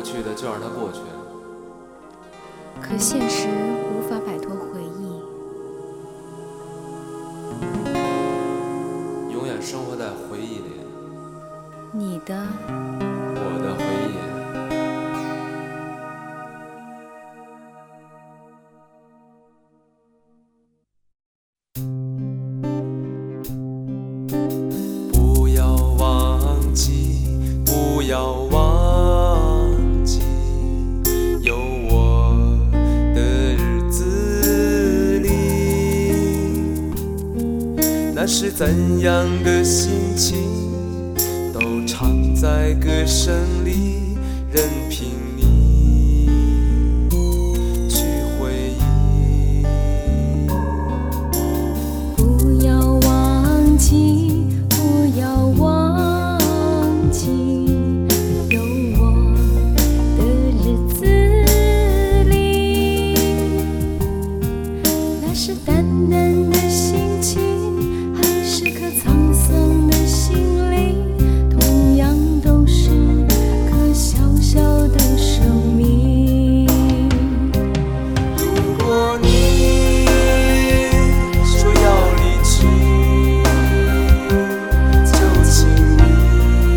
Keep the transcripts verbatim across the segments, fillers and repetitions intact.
去的就让它过去， 可现实无法摆脱回忆， 永远生活在回忆里。 你的， 我的回忆。不要忘记，不要忘记，有我的日子里，那是怎样的心情，都唱在歌声里，任凭你去回忆。 不要忘记，不要忘记，有我的日子里，那是淡淡的心情，还是颗沧桑的心灵，同样都是颗小小的生命。 如果你说要离去，就请你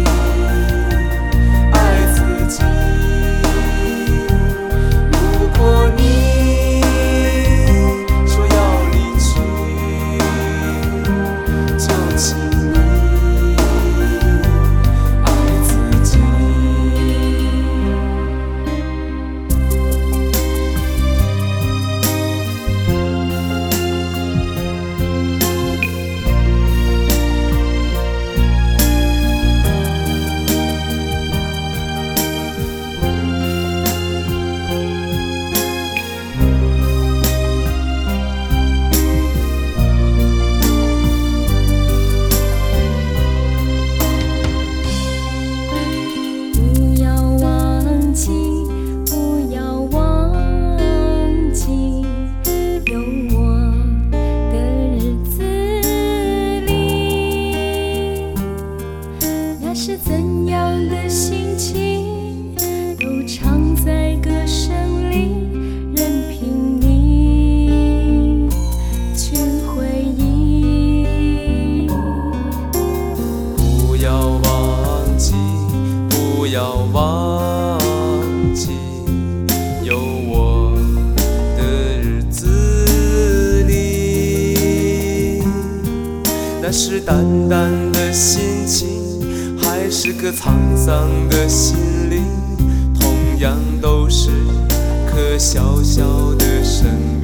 爱自己。如果你说要离去，就请你爱自己。 不要忘记，不要忘记，有我的日子里，那是怎样的心情，都唱在歌声里，任凭你去回忆。 不要忘记，不要忘记，有我的日子里，那是淡淡的心情，还是颗沧桑的心灵，同样都是颗小小的生命。